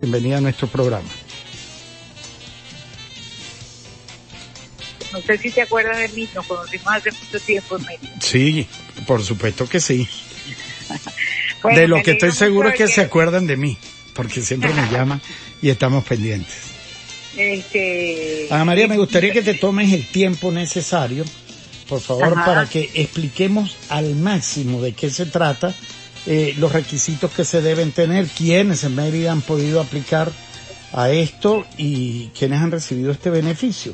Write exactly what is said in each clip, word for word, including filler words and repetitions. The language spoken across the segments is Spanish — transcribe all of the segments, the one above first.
bienvenida a nuestro programa. No sé si te acuerdas de mí, nos conocimos hace mucho tiempo en Mérida. Sí, por supuesto que sí. Bueno, de lo me que estoy alegro seguro es mucho que, de se acuerdan de mí, porque siempre me llaman y estamos pendientes. Este, Ana María, me gustaría que te tomes el tiempo necesario, por favor, Ajá. para que expliquemos al máximo de qué se trata, eh, los requisitos que se deben tener, quiénes en Mérida han podido aplicar a esto y quiénes han recibido este beneficio.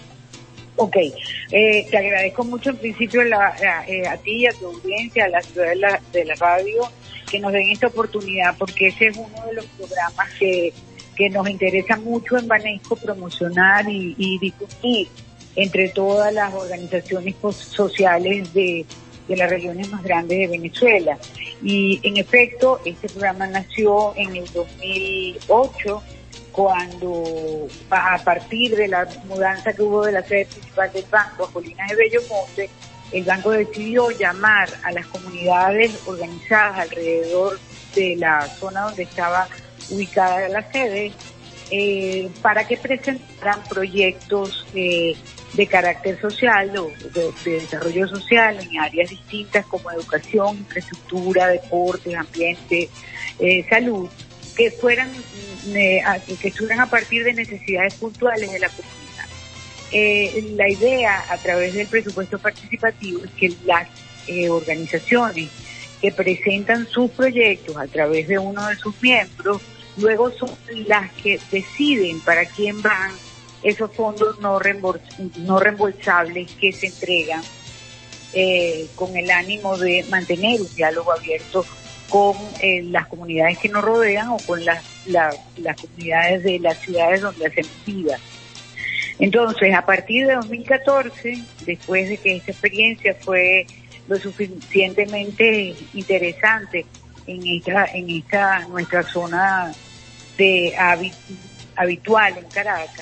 Ok, eh, te agradezco mucho en principio la, la, eh, a ti y a tu audiencia, a la ciudad de la, de la radio, que nos den esta oportunidad, porque ese es uno de los programas que, que nos interesa mucho en Banesco promocionar y, y difundir entre todas las organizaciones sociales de, de las regiones más grandes de Venezuela. Y en efecto, este programa nació en el dos mil ocho, cuando a partir de la mudanza que hubo de la sede principal del banco a Colinas de Bellomonte, el banco decidió llamar a las comunidades organizadas alrededor de la zona donde estaba ubicada la sede eh, para que presentaran proyectos eh, de carácter social o de, de desarrollo social en áreas distintas como educación, infraestructura, deporte, ambiente, eh, salud, que fueran eh, a, que estuvieran a partir de necesidades puntuales de la comunidad. Eh, la idea a través del presupuesto participativo es que las eh, organizaciones que presentan sus proyectos a través de uno de sus miembros, luego son las que deciden para quién van esos fondos no, reembol no reembolsables que se entregan eh, con el ánimo de mantener un diálogo abierto con eh, las comunidades que nos rodean o con las, la, las comunidades de las ciudades donde hacemos vida. Entonces, a partir de dos mil catorce, después de que esta experiencia fue lo suficientemente interesante en esta, en esta nuestra zona de habit, habitual en Caracas,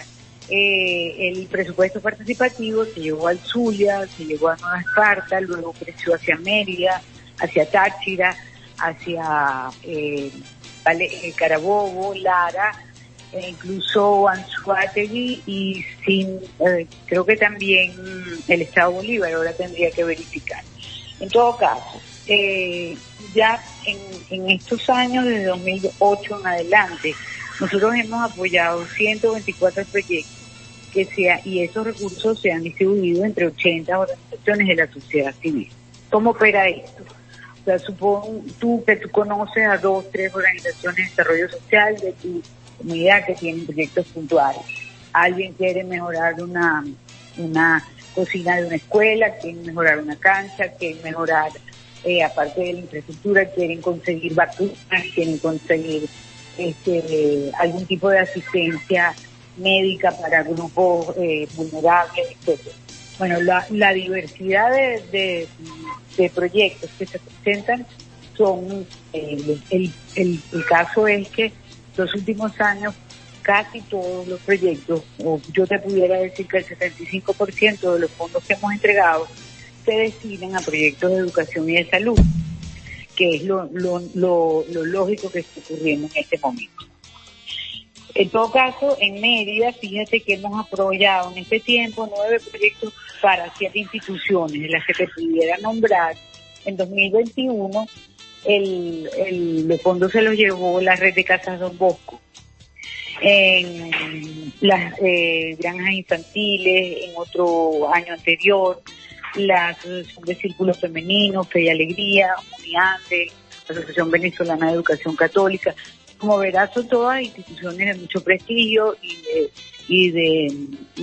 eh, el presupuesto participativo se llevó al Zulia, se llevó a Nueva Esparta, luego creció hacia Mérida, hacia Táchira, hacia eh, vale, Carabobo, Lara, e incluso Anzoátegui y sin, eh, creo que también el Estado Bolívar, ahora tendría que verificar. En todo caso, eh, ya en, en estos años, desde dos mil ocho en adelante, nosotros hemos apoyado ciento veinticuatro proyectos que sea, y esos recursos se han distribuido entre ochenta organizaciones de la sociedad civil. ¿Cómo opera esto? O sea, supongo tú que tú conoces a dos, tres organizaciones de desarrollo social de tu comunidad que tienen proyectos puntuales. Alguien quiere mejorar una, una cocina de una escuela, quieren mejorar una cancha, quieren mejorar, eh, aparte de la infraestructura, quieren conseguir vacunas, quieren conseguir este, algún tipo de asistencia médica para grupos eh, vulnerables, etcétera. Bueno, la, la diversidad de, de, de proyectos que se presentan son, eh, el, el, el caso es que los últimos años casi todos los proyectos, o yo te pudiera decir que el setenta y cinco por ciento de los fondos que hemos entregado se destinan a proyectos de educación y de salud, que es lo, lo, lo, lo lógico que está ocurriendo en este momento. En todo caso, en Mérida, fíjate que hemos apoyado en este tiempo nueve proyectos para siete instituciones, de las que te pudiera nombrar. En dos mil veintiuno, el, el, los fondos se los llevó la red de Casas Don Bosco. En las eh, granjas infantiles, en otro año anterior, la Asociación de Círculos Femeninos, Fe y Alegría, Uniande, la Asociación Venezolana de Educación Católica. Como verás, son todas instituciones de mucho prestigio y de, y de,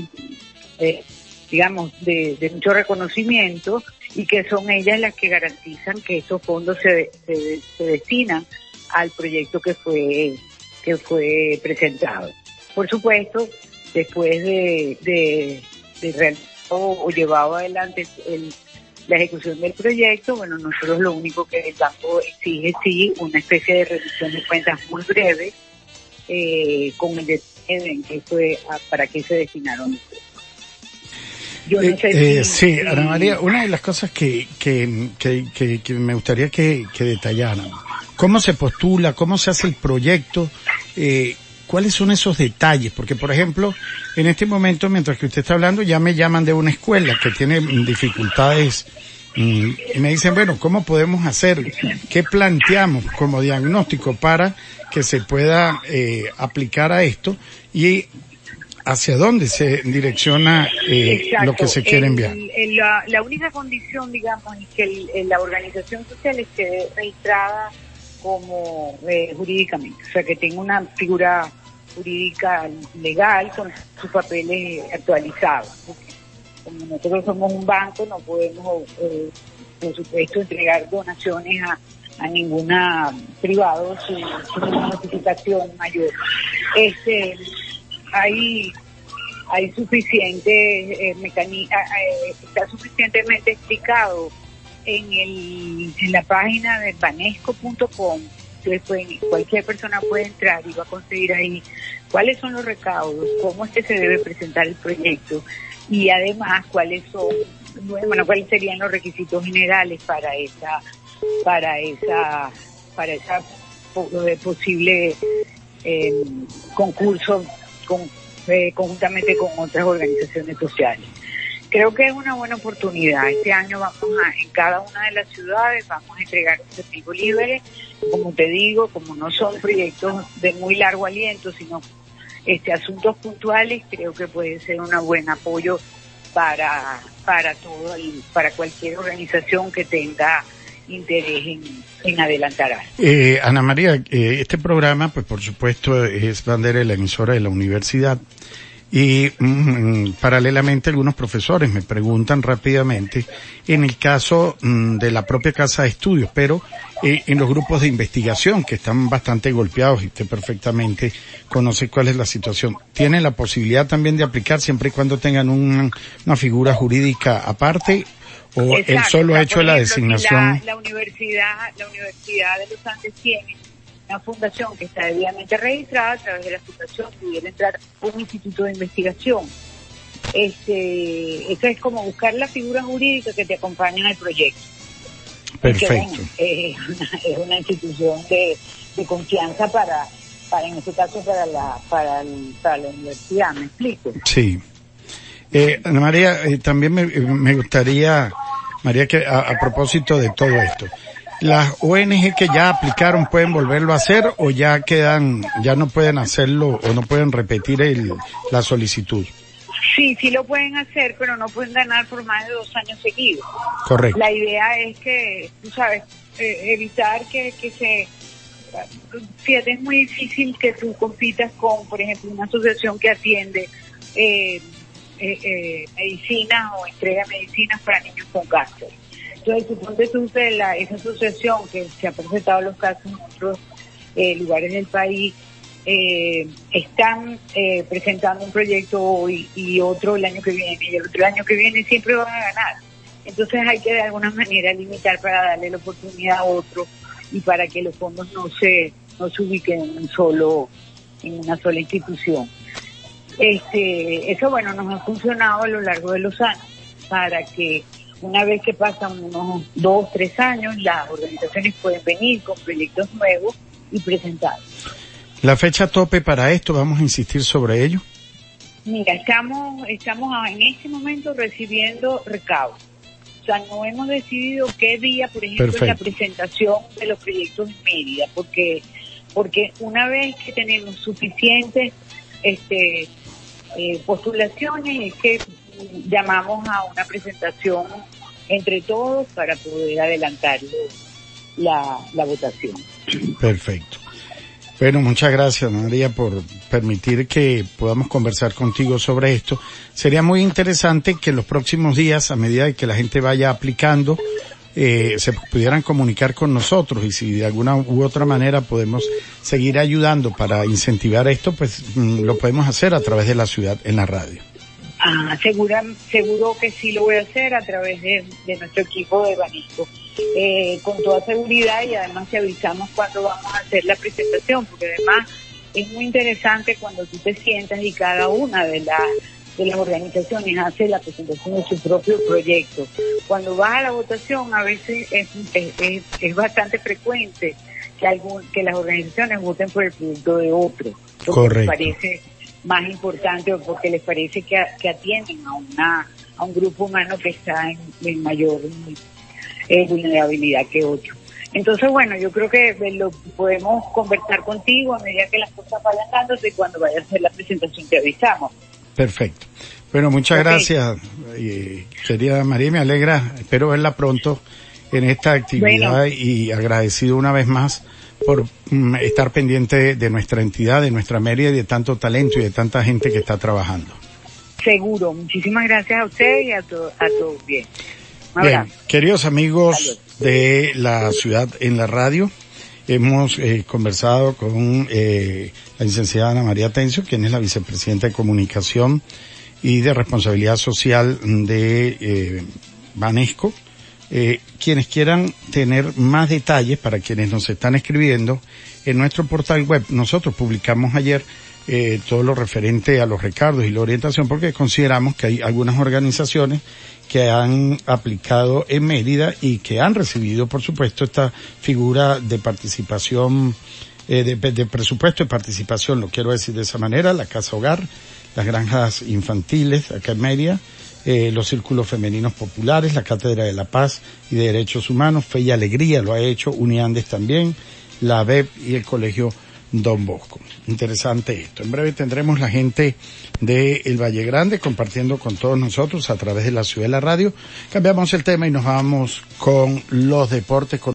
de digamos, de, de mucho reconocimiento, y que son ellas las que garantizan que estos fondos se, se, se destinan al proyecto que fue que fue presentado. Por supuesto, después de, de, de realizar o, o llevado adelante el, la ejecución del proyecto, bueno, nosotros lo único que el banco exige, sí, una especie de revisión de cuentas muy breve, eh, con el detalle en qué fue, a, para qué se destinaron los fondos. Yo no sé eh, si, eh, sí, si... Ana María, una de las cosas que, que, que, que, que me gustaría que, que detallaran, ¿cómo se postula, cómo se hace el proyecto? Eh, ¿cuáles son esos detalles? Porque, por ejemplo, en este momento, mientras que usted está hablando, ya me llaman de una escuela que tiene dificultades mm, y me dicen, bueno, ¿cómo podemos hacer? ¿Qué planteamos como diagnóstico para que se pueda eh, aplicar a esto? Y ¿hacia dónde se direcciona eh, lo que se quiere enviar? El, el, la, la única condición, digamos, es que el, el, la organización social esté registrada como eh, jurídicamente, o sea, que tenga una figura jurídica legal con sus papeles actualizados. Como nosotros somos un banco, no podemos, eh, por supuesto, entregar donaciones a, a ninguna privado sin, sin una notificación mayor. Este, hay hay suficiente eh, mecanismo, eh, está suficientemente explicado en el en la página de banesco punto com. Ustedes pueden, cualquier persona puede entrar y va a conseguir ahí cuáles son los recaudos, cómo es que se debe presentar el proyecto y además cuáles son, bueno, cuáles serían los requisitos generales para esa para esa para esa posible eh, concurso con, eh, conjuntamente con otras organizaciones sociales. Creo que es una buena oportunidad. Este año vamos a, en cada una de las ciudades, vamos a entregar un efectivo libre. Como te digo, como no son proyectos de muy largo aliento, sino este asuntos puntuales, creo que puede ser un buen apoyo para para todo el, para cualquier organización que tenga interés en, en adelantar algo. Eh, Ana María, eh, este programa, pues por supuesto, es bandera de la emisora de la universidad. Y mm, paralelamente algunos profesores me preguntan rápidamente en el caso mm, de la propia casa de estudios, pero eh, en los grupos de investigación que están bastante golpeados y usted perfectamente conoce cuál es la situación, ¿tienen la posibilidad también de aplicar siempre y cuando tengan un, una figura jurídica aparte o Exacto, el solo hecho de la ejemplo, designación? Si la, la universidad, la Universidad de los Andes tiene una fundación que está debidamente registrada, a través de la fundación pudiera entrar un instituto de investigación. Este, eso es como buscar la figura jurídica que te acompaña en el proyecto. Perfecto. Porque, bueno, es, una, es una institución de, de confianza para, para, en este caso, para la, para, el, para la universidad, ¿me explico? Sí. Eh, Ana María, eh, también me, me gustaría, María, que a, a propósito de todo esto, ¿las O N G que ya aplicaron pueden volverlo a hacer o ya quedan, ya no pueden hacerlo o no pueden repetir el, la solicitud? Sí, sí lo pueden hacer, pero no pueden ganar por más de dos años seguidos. Correcto. La idea es que, tú sabes, eh, evitar que, que se... Fíjate, es muy difícil que tú compitas con, por ejemplo, una asociación que atiende eh, eh, eh, medicinas o entrega medicinas para niños con cáncer. Entonces, suponte tú que la, esa asociación que se ha presentado los casos en otros eh, lugares del país, eh, están eh, presentando un proyecto hoy y otro el año que viene, y el otro año que viene siempre van a ganar. Entonces hay que de alguna manera limitar para darle la oportunidad a otro y para que los fondos no se, no se ubiquen en un solo, en una sola institución. Este, eso bueno, nos ha funcionado a lo largo de los años para que una vez que pasan unos dos, tres años, las organizaciones pueden venir con proyectos nuevos y presentarlos. ¿La fecha tope para esto, vamos a insistir sobre ello? Mira, estamos, estamos en este momento recibiendo recaudos. O sea, no hemos decidido qué día, por ejemplo, es la presentación de los proyectos en Mérida, porque, porque una vez que tenemos suficientes, este, eh, postulaciones, es que llamamos a una presentación entre todos para poder adelantar la, la votación. Perfecto. Bueno, muchas gracias, María, por permitir que podamos conversar contigo sobre esto. Sería muy interesante que en los próximos días, a medida de que la gente vaya aplicando, eh, se pudieran comunicar con nosotros y si de alguna u otra manera podemos seguir ayudando para incentivar esto, pues mm, lo podemos hacer a través de la ciudad en la radio. Ah, segura, seguro que sí lo voy a hacer a través de, de nuestro equipo de Banesco, eh, con toda seguridad, y además te avisamos cuando vamos a hacer la presentación, porque además es muy interesante cuando tú te sientas y cada una de las de las organizaciones hace la presentación de su propio proyecto. Cuando vas a la votación, a veces es, es, es, es bastante frecuente que algún, que las organizaciones voten por el proyecto de otro. porque Correcto. les parece más importante o porque les parece que, que atienden a una a un grupo humano que está en, en mayor eh, vulnerabilidad que otro. Entonces, bueno, yo creo que lo podemos conversar contigo a medida que las cosas vayan dándose y cuando vaya a hacer la presentación te avisamos. Perfecto. Bueno, muchas Okay. gracias, eh, querida María, me alegra, espero verla pronto en esta actividad Bueno. y agradecido una vez más por mm, estar pendiente de nuestra entidad, de nuestra Mérida y de tanto talento y de tanta gente que está trabajando. Seguro. Muchísimas gracias a usted y a, to a todos. Bien. Un Bien, abrazo. queridos amigos de la ciudad en la radio, hemos eh, conversado con eh, la licenciada Ana María Tencio, quien es la vicepresidenta de Comunicación y de Responsabilidad Social de eh, Banesco. Eh, quienes quieran tener más detalles, para quienes nos están escribiendo, en nuestro portal web, nosotros publicamos ayer eh, todo lo referente a los recargos y la orientación, porque consideramos que hay algunas organizaciones que han aplicado en Mérida y que han recibido, por supuesto, esta figura de participación, eh, de, de presupuesto de participación, lo quiero decir de esa manera, la Casa Hogar, las granjas infantiles acá en Mérida, eh, los círculos femeninos populares, la Cátedra de la Paz y de Derechos Humanos, Fe y Alegría lo ha hecho, Uniandes también, la B E P y el Colegio Don Bosco. Interesante esto. En breve tendremos la gente de El Valle Grande compartiendo con todos nosotros a través de la Ciudad de la Radio. Cambiamos el tema y nos vamos con los deportes. Con